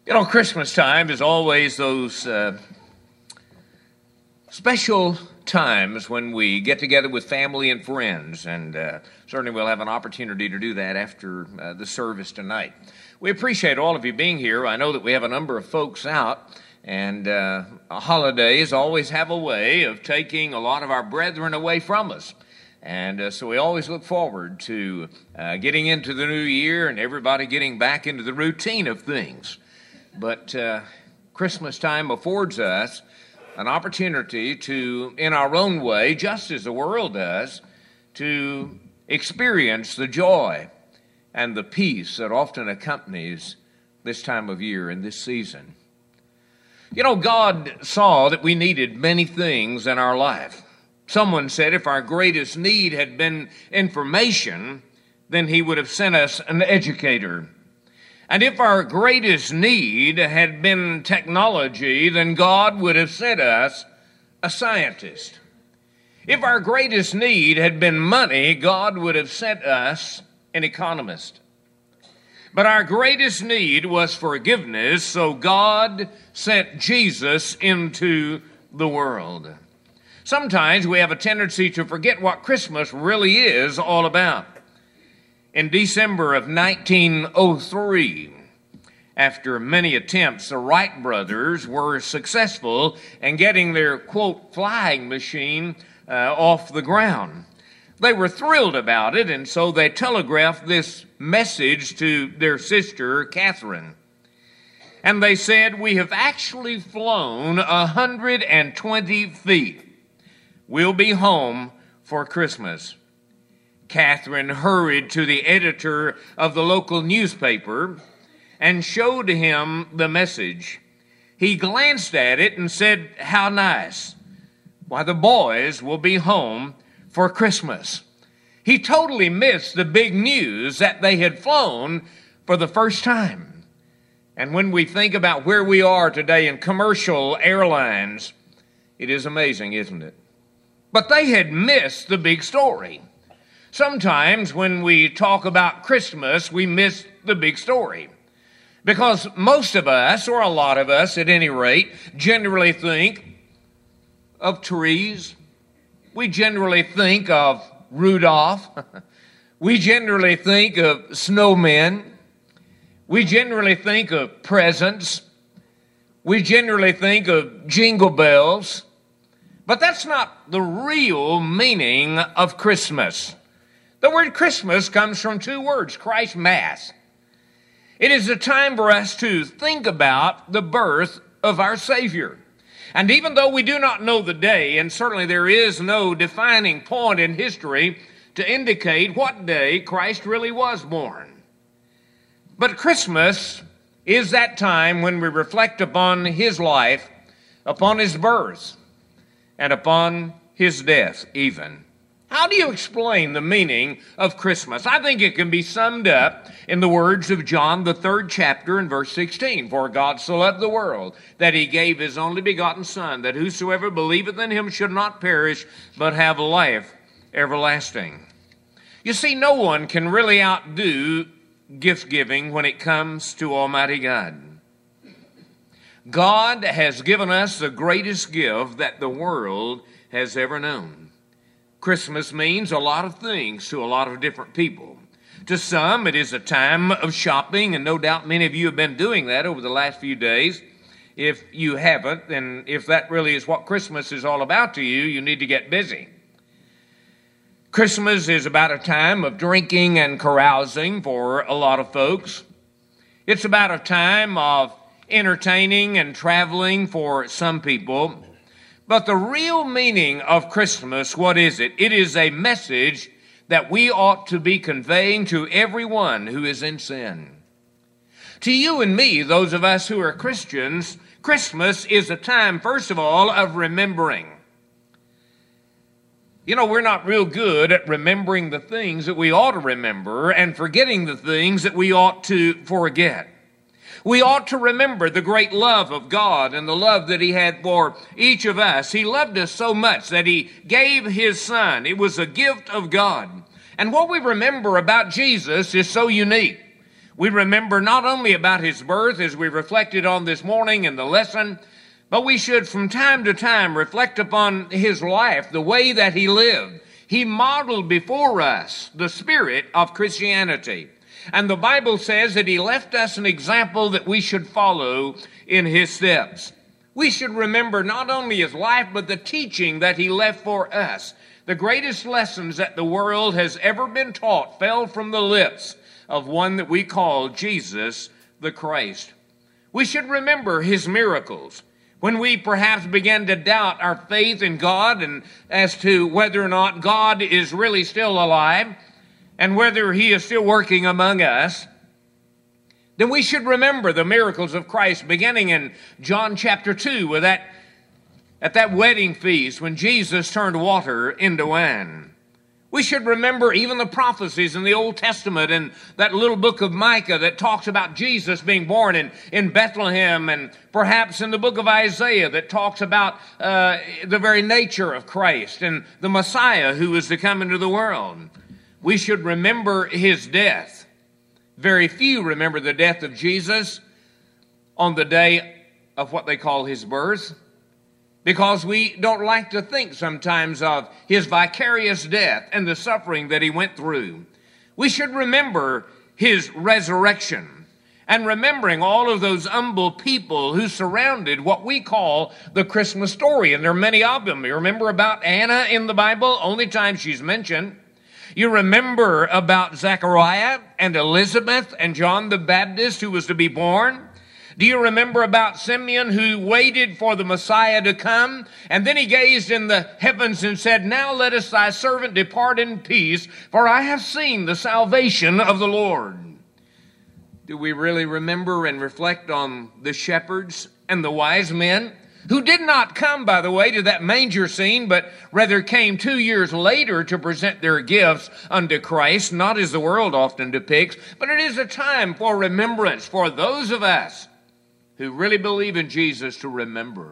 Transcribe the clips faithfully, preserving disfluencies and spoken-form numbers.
You know, Christmas time is always those uh, special times when we get together with family and friends, and uh, certainly we'll have an opportunity to do that after uh, the service tonight. We appreciate all of you being here. I know that we have a number of folks out, and uh, holidays always have a way of taking a lot of our brethren away from us. And uh, so we always look forward to uh, getting into the new year and everybody getting back into the routine of things. But uh, Christmas time affords us an opportunity to, in our own way, just as the world does, to experience the joy and the peace that often accompanies this time of year and this season. You know, God saw that we needed many things in our life. Someone said if our greatest need had been information, then he would have sent us an educator. And if our greatest need had been technology, then God would have sent us a scientist. If our greatest need had been money, God would have sent us an economist. But our greatest need was forgiveness, so God sent Jesus into the world. Sometimes we have a tendency to forget what Christmas really is all about. In December of nineteen oh three, after many attempts, the Wright brothers were successful in getting their, quote, flying machine uh, off the ground. They were thrilled about it, and so they telegraphed this message to their sister, Catherine. And they said, "We have actually flown one hundred twenty feet. We'll be home for Christmas." Catherine hurried to the editor of the local newspaper and showed him the message. He glanced at it and said, "How nice. Why, the boys will be home for Christmas." He totally missed the big news that they had flown for the first time. And when we think about where we are today in commercial airlines, it is amazing, isn't it? But they had missed the big story. Sometimes when we talk about Christmas, we miss the big story. Because most of us, or a lot of us at any rate, generally think of trees. We generally think of Rudolph. We generally think of snowmen. We generally think of presents. We generally think of jingle bells. But that's not the real meaning of Christmas. The word Christmas comes from two words, Christ Mass. It is a time for us to think about the birth of our Savior. And even though we do not know the day, and certainly there is no defining point in history to indicate what day Christ really was born, but Christmas is that time when we reflect upon his life, upon his birth, and upon his death even. How do you explain the meaning of Christmas? I think it can be summed up in the words of John, the third chapter, and verse sixteen. "For God so loved the world, that he gave his only begotten Son, that whosoever believeth in him should not perish, but have life everlasting." You see, no one can really outdo gift giving when it comes to Almighty God. God has given us the greatest gift that the world has ever known. Christmas means a lot of things to a lot of different people. To some, it is a time of shopping, and no doubt many of you have been doing that over the last few days. If you haven't, then if that really is what Christmas is all about to you, you need to get busy. Christmas is about a time of drinking and carousing for a lot of folks. It's about a time of entertaining and traveling for some people. But the real meaning of Christmas, what is it? It is a message that we ought to be conveying to everyone who is in sin. To you and me, those of us who are Christians, Christmas is a time, first of all, of remembering. You know, we're not real good at remembering the things that we ought to remember and forgetting the things that we ought to forget. We ought to remember the great love of God and the love that he had for each of us. He loved us so much that he gave his Son. It was a gift of God. And what we remember about Jesus is so unique. We remember not only about his birth as we reflected on this morning in the lesson, but we should from time to time reflect upon his life, the way that he lived. He modeled before us the spirit of Christianity. And the Bible says that he left us an example that we should follow in his steps. We should remember not only his life, but the teaching that he left for us. The greatest lessons that the world has ever been taught fell from the lips of one that we call Jesus the Christ. We should remember his miracles. When we perhaps begin to doubt our faith in God and as to whether or not God is really still alive and whether he is still working among us, then we should remember the miracles of Christ beginning in John chapter two with that, at that wedding feast when Jesus turned water into wine. We should remember even the prophecies in the Old Testament and that little book of Micah that talks about Jesus being born in, in Bethlehem, and perhaps in the book of Isaiah that talks about uh, the very nature of Christ and the Messiah who is to come into the world. We should remember his death. Very few remember the death of Jesus on the day of what they call his birth, because we don't like to think sometimes of his vicarious death and the suffering that he went through. We should remember his resurrection, and remembering all of those humble people who surrounded what we call the Christmas story, and there are many of them. You remember about Anna in the Bible, only time she's mentioned. You remember about Zechariah and Elizabeth and John the Baptist who was to be born. Do you remember about Simeon who waited for the Messiah to come? And then he gazed in the heavens and said, "Now let us thy servant depart in peace, for I have seen the salvation of the Lord." Do we really remember and reflect on the shepherds and the wise men who did not come, by the way, to that manger scene, but rather came two years later to present their gifts unto Christ, not as the world often depicts, but it is a time for remembrance for those of us who really believe in Jesus to remember.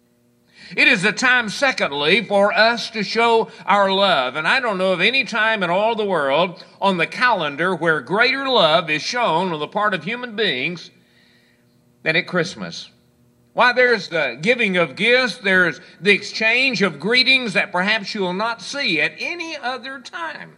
It is a time, secondly, for us to show our love. And I don't know of any time in all the world on the calendar where greater love is shown on the part of human beings than at Christmas. Why, there's the giving of gifts, there's the exchange of greetings that perhaps you will not see at any other time.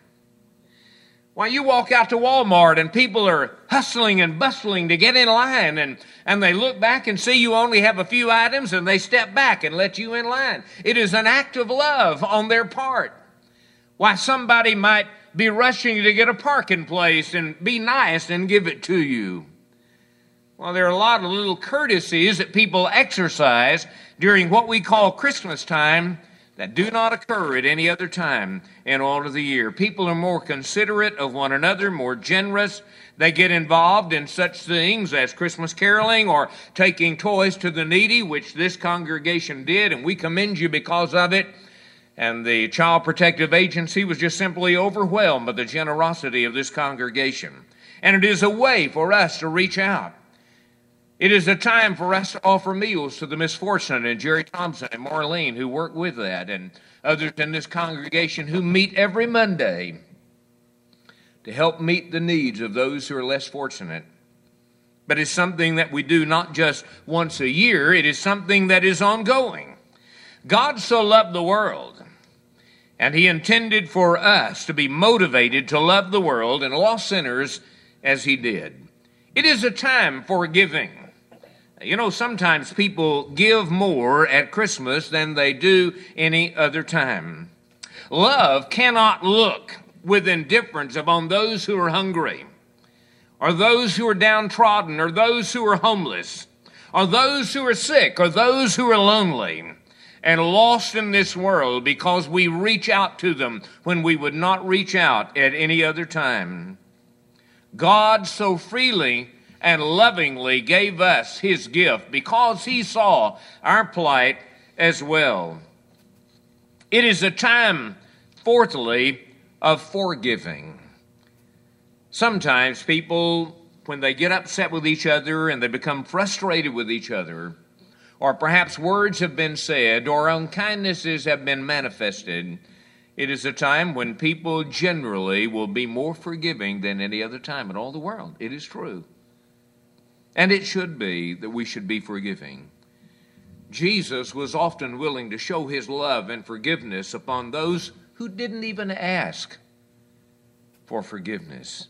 Why, you walk out to Walmart and people are hustling and bustling to get in line, and, and they look back and see you only have a few items and they step back and let you in line. It is an act of love on their part. Why, somebody might be rushing to get a parking place and be nice and give it to you. Well, there are a lot of little courtesies that people exercise during what we call Christmas time that do not occur at any other time in all of the year. People are more considerate of one another, more generous. They get involved in such things as Christmas caroling or taking toys to the needy, which this congregation did, and we commend you because of it. And the Child Protective Agency was just simply overwhelmed by the generosity of this congregation. And it is a way for us to reach out. It is a time for us to offer meals to the misfortunate, and Jerry Thompson and Marlene who work with that, and others in this congregation who meet every Monday to help meet the needs of those who are less fortunate. But it's something that we do not just once a year, it is something that is ongoing. God so loved the world, and he intended for us to be motivated to love the world and lost sinners as he did. It is a time for giving. You know, sometimes people give more at Christmas than they do any other time. Love cannot look with indifference upon those who are hungry, or those who are downtrodden, or those who are homeless, or those who are sick, or those who are lonely and lost in this world, because we reach out to them when we would not reach out at any other time. God so freely and lovingly gave us his gift because he saw our plight as well. It is a time, fourthly, of forgiving. Sometimes people, when they get upset with each other and they become frustrated with each other, or perhaps words have been said or unkindnesses have been manifested, It is a time when people generally will be more forgiving than any other time in all the world. It is true. And it should be that we should be forgiving. Jesus was often willing to show his love and forgiveness upon those who didn't even ask for forgiveness.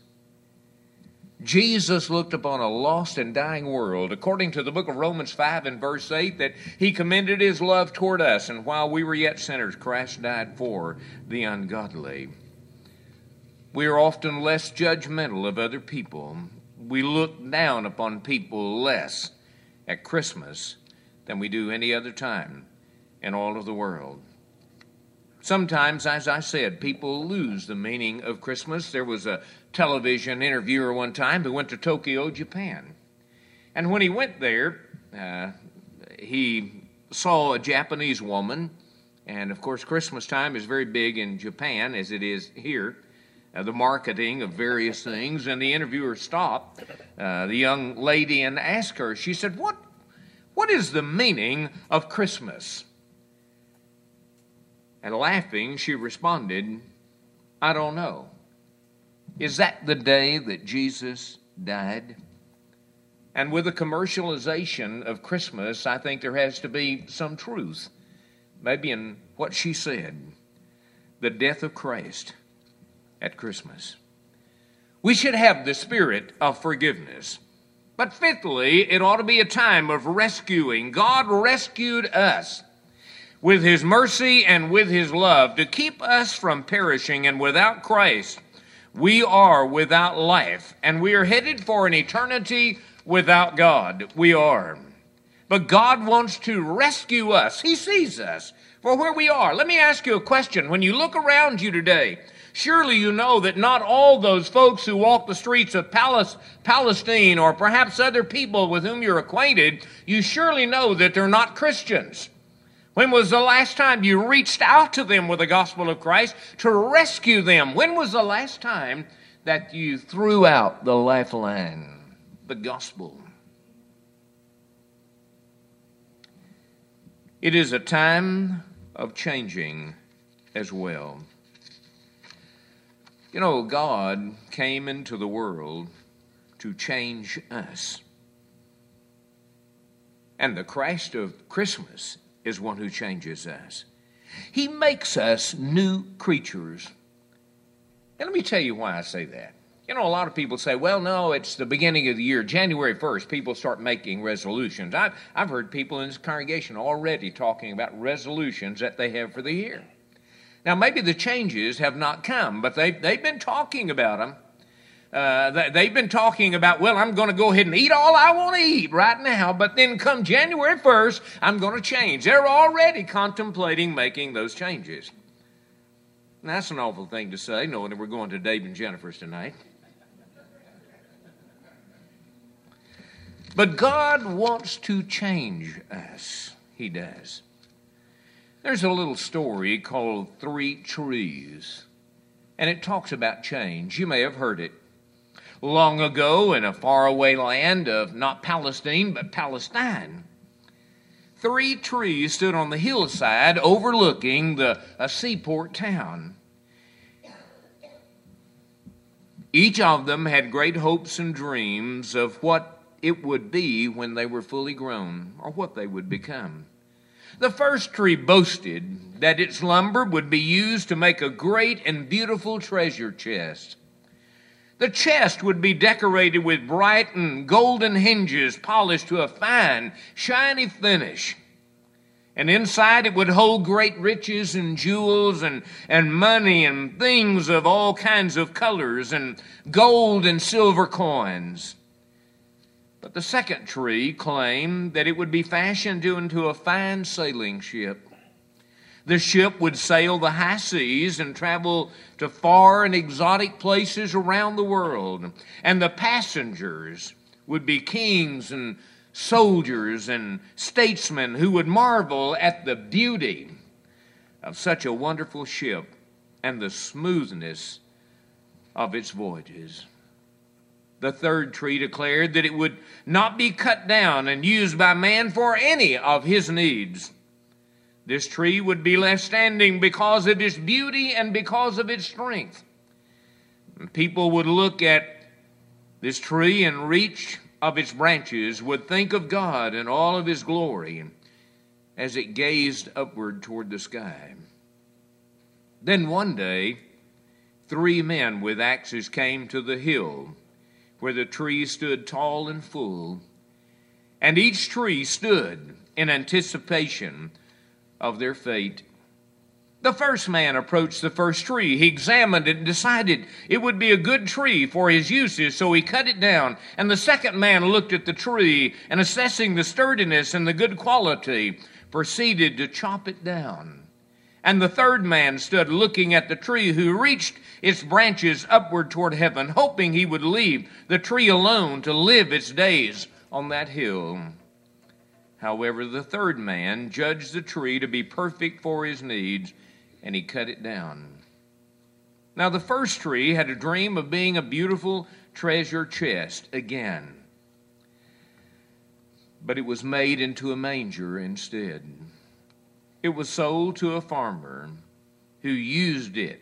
Jesus looked upon a lost and dying world, according to the book of Romans five and verse eight, that he commended his love toward us, and while we were yet sinners, Christ died for the ungodly. We are often less judgmental of other people. We look down upon people less at Christmas than we do any other time in all of the world. Sometimes, as I said, people lose the meaning of Christmas. There was a television interviewer one time who went to Tokyo, Japan. And when he went there, uh, he saw a Japanese woman. And, of course, Christmas time is very big in Japan, as it is here, uh, the marketing of various things. And the interviewer stopped uh, the young lady and asked her, she said, what, what is the meaning of Christmas? And laughing, she responded, I don't know. Is that the day that Jesus died? And with the commercialization of Christmas, I think there has to be some truth, maybe in what she said, the death of Christ at Christmas. We should have the spirit of forgiveness. But fifthly, it ought to be a time of rescuing. God rescued us with his mercy and with his love to keep us from perishing, and without Christ, we are without life, and we are headed for an eternity without God. We are. But God wants to rescue us. He sees us for where we are. Let me ask you a question. When you look around you today, surely you know that not all those folks who walk the streets of Palestine, or perhaps other people with whom you're acquainted, you surely know that they're not Christians. When was the last time you reached out to them with the gospel of Christ to rescue them? When was the last time that you threw out the lifeline, the gospel? It is a time of changing as well. You know, God came into the world to change us. And the Christ of Christmas is one who changes us. He makes us new creatures. And let me tell you why I say that. You know, a lot of people say, well, no, it's the beginning of the year. January first, people start making resolutions. I've, I've heard people in this congregation already talking about resolutions that they have for the year. Now, maybe the changes have not come, but they've, they've been talking about them. Uh, they've been talking about, well, I'm going to go ahead and eat all I want to eat right now, but then come January first, I'm going to change. They're already contemplating making those changes. Now, that's an awful thing to say, knowing that we're going to Dave and Jennifer's tonight. But God wants to change us. He does. There's a little story called Three Trees, and it talks about change. You may have heard it. Long ago, in a faraway land of not Palestine, but Palestine, three trees stood on the hillside overlooking the a seaport town. Each of them had great hopes and dreams of what it would be when they were fully grown, or what they would become. The first tree boasted that its lumber would be used to make a great and beautiful treasure chest. The chest would be decorated with bright and golden hinges polished to a fine, shiny finish. And inside it would hold great riches and jewels and, and money and things of all kinds of colors and gold and silver coins. But the second tree claimed that it would be fashioned into a fine sailing ship. The ship would sail the high seas and travel to far and exotic places around the world. And the passengers would be kings and soldiers and statesmen who would marvel at the beauty of such a wonderful ship and the smoothness of its voyages. The third tree declared that it would not be cut down and used by man for any of his needs. This tree would be left standing because of its beauty and because of its strength. And people would look at this tree and reach of its branches would think of God and all of His glory as it gazed upward toward the sky. Then one day, three men with axes came to the hill where the tree stood tall and full, and each tree stood in anticipation of their fate. The first man approached the first tree. He examined it and decided it would be a good tree for his uses, so he cut it down. And the second man looked at the tree and, assessing the sturdiness and the good quality, proceeded to chop it down. And the third man stood looking at the tree, who reached its branches upward toward heaven, hoping he would leave the tree alone to live its days on that hill. However, the third man judged the tree to be perfect for his needs, and he cut it down. Now, the first tree had a dream of being a beautiful treasure chest again, but it was made into a manger instead. It was sold to a farmer who used it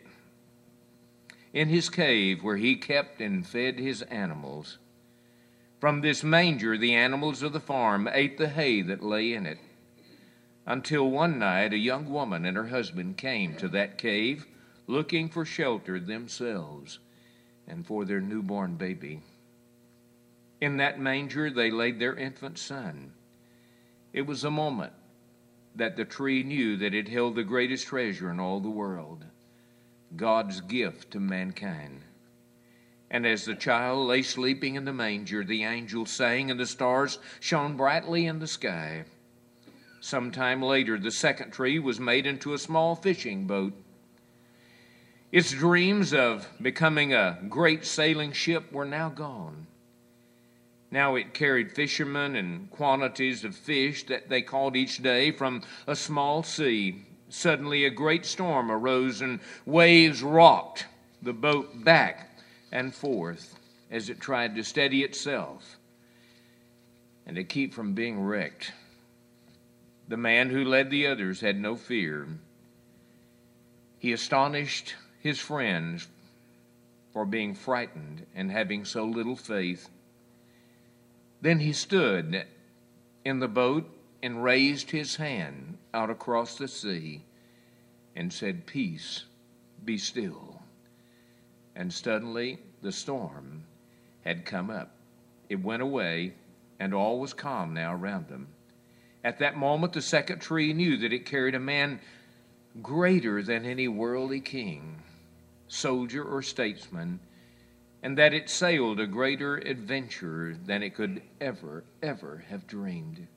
in his cave where he kept and fed his animals. From this manger, the animals of the farm ate the hay that lay in it, until one night a young woman and her husband came to that cave looking for shelter themselves and for their newborn baby. In that manger they laid their infant son. It was a moment that the tree knew that it held the greatest treasure in all the world, God's gift to mankind. And as the child lay sleeping in the manger, the angels sang and the stars shone brightly in the sky. Sometime later, the second tree was made into a small fishing boat. Its dreams of becoming a great sailing ship were now gone. Now it carried fishermen and quantities of fish that they caught each day from a small sea. Suddenly a great storm arose and waves rocked the boat back and forth as it tried to steady itself and to keep from being wrecked. The man who led the others had no fear. He astonished his friends for being frightened and having so little faith. Then he stood in the boat and raised his hand out across the sea and said, "Peace, be still." And suddenly the storm had come up. It went away, and all was calm now around them. At that moment, the second tree knew that it carried a man greater than any worldly king, soldier, or statesman, and that it sailed a greater adventure than it could ever, ever have dreamed.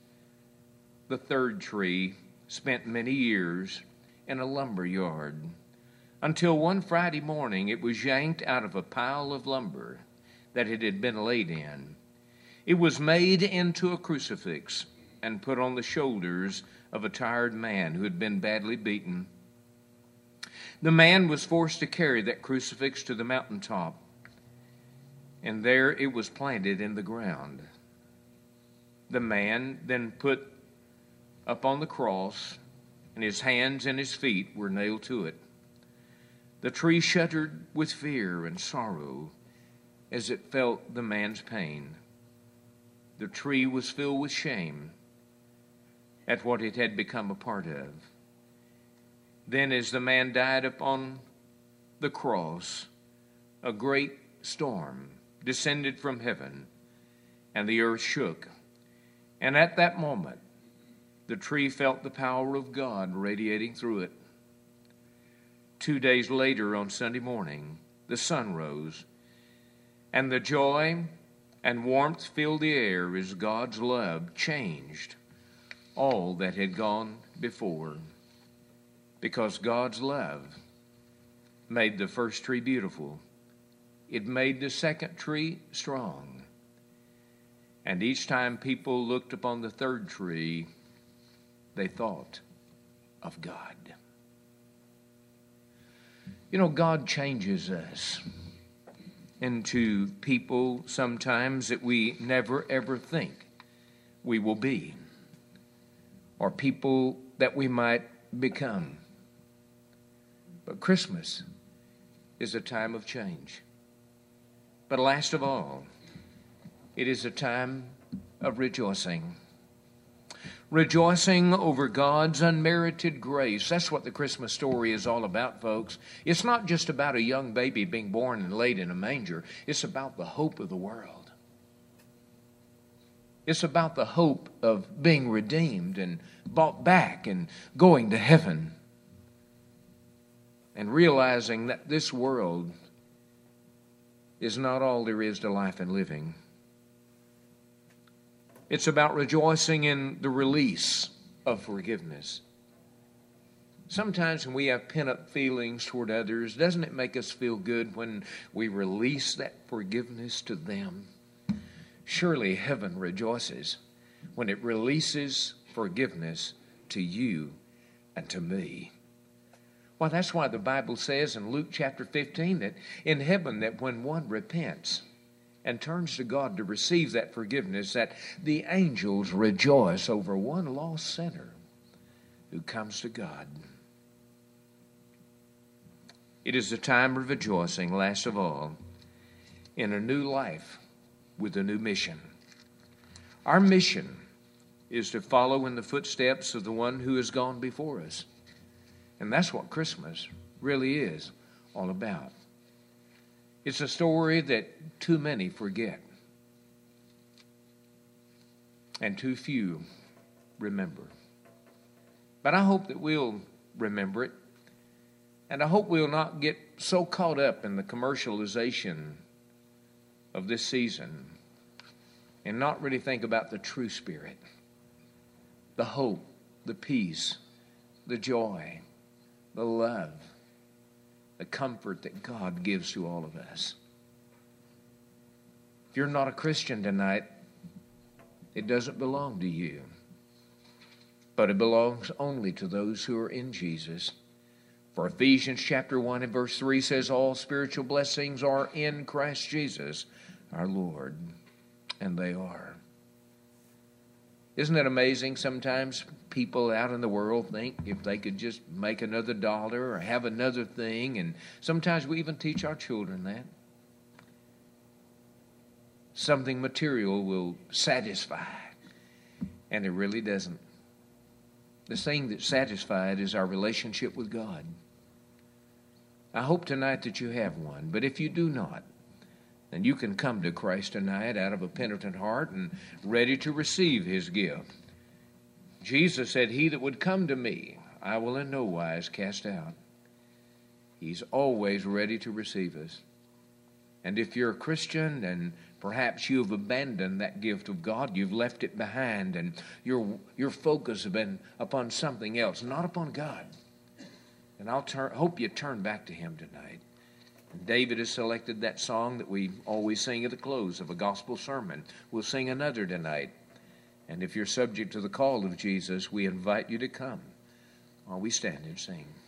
The third tree spent many years in a lumber yard, until one Friday morning it was yanked out of a pile of lumber that it had been laid in. It was made into a crucifix and put on the shoulders of a tired man who had been badly beaten. The man was forced to carry that crucifix to the mountaintop, and there it was planted in the ground. The man then put up on the cross, and his hands and his feet were nailed to it. The tree shuddered with fear and sorrow as it felt the man's pain. The tree was filled with shame at what it had become a part of. Then, as the man died upon the cross, a great storm descended from heaven, and the earth shook. And at that moment, the tree felt the power of God radiating through it. Two days later, on Sunday morning, the sun rose, and the joy and warmth filled the air as God's love changed all that had gone before. Because God's love made the first tree beautiful, it made the second tree strong. And each time people looked upon the third tree, they thought of God. You know, God changes us into people sometimes that we never ever think we will be. or people that we might become. But Christmas is a time of change. But last of all, it is a time of rejoicing. Rejoicing over God's unmerited grace. That's what the Christmas story is all about, folks. It's not just about a young baby being born and laid in a manger. It's about the hope of the world. It's about the hope of being redeemed and bought back and going to heaven. And realizing that this world is not all there is to life and living. It's about rejoicing in the release of forgiveness. Sometimes when we have pent-up feelings toward others, doesn't it make us feel good when we release that forgiveness to them? Surely heaven rejoices when it releases forgiveness to you and to me. Well, that's why the Bible says in Luke chapter fifteen that in heaven that when one repents and turns to God to receive that forgiveness, that the angels rejoice over one lost sinner who comes to God. It is a time of rejoicing, last of all, in a new life with a new mission. Our mission is to follow in the footsteps of the one who has gone before us. And that's what Christmas really is all about. It's a story that too many forget and too few remember. But I hope that we'll remember it, and I hope we'll not get so caught up in the commercialization of this season and not really think about the true spirit, the hope, the peace, the joy, the love, the comfort that God gives to all of us. If you're not a Christian tonight, it doesn't belong to you, but it belongs only to those who are in Jesus. For Ephesians chapter one and verse three says, all spiritual blessings are in Christ Jesus, our Lord. And they are. Isn't it amazing? Sometimes people out in the world think if they could just make another dollar or have another thing, and sometimes we even teach our children that. Something material will satisfy, and it really doesn't. The thing that's satisfied is our relationship with God. I hope tonight that you have one, but if you do not, then you can come to Christ tonight out of a penitent heart and ready to receive His gift. Jesus said, he that would come to me, I will in no wise cast out. He's always ready to receive us. And if you're a Christian and perhaps you've abandoned that gift of God, you've left it behind, and your your focus has been upon something else, not upon God, and I'll turn, hope you turn back to Him tonight. David has selected that song that we always sing at the close of a gospel sermon. We'll sing another tonight. And if you're subject to the call of Jesus, we invite you to come while we stand and sing.